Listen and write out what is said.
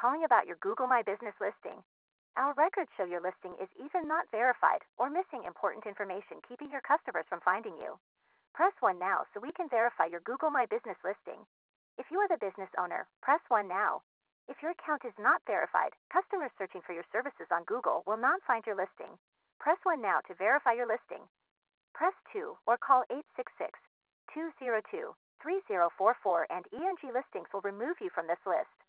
calling about your Google My Business listing. Our records show your listing is either not verified or missing important information, keeping your customers from finding you. Press 1 now so we can verify your Google My Business listing. If you are the business owner, press 1 now. If your account is not verified, customers searching for your services on Google will not find your listing. Press 1 now to verify your listing. Press 2 or call 866-202-3044 and ENG Listings will remove you from this list.